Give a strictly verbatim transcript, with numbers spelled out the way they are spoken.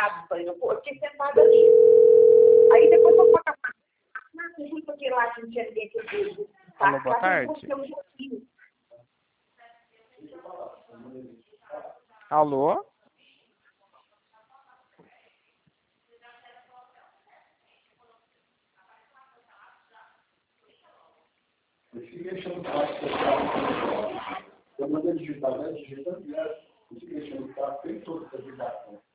mercado. Falei, eu, eu fiquei sentada ali. Aí depois eu fui na fui porque lá não tinha ninguém que eu Alô, boa tarde. Alô? Eu mandei digitar, né? Digitando, eu fiquei achando que estava feito toda essa divulgação.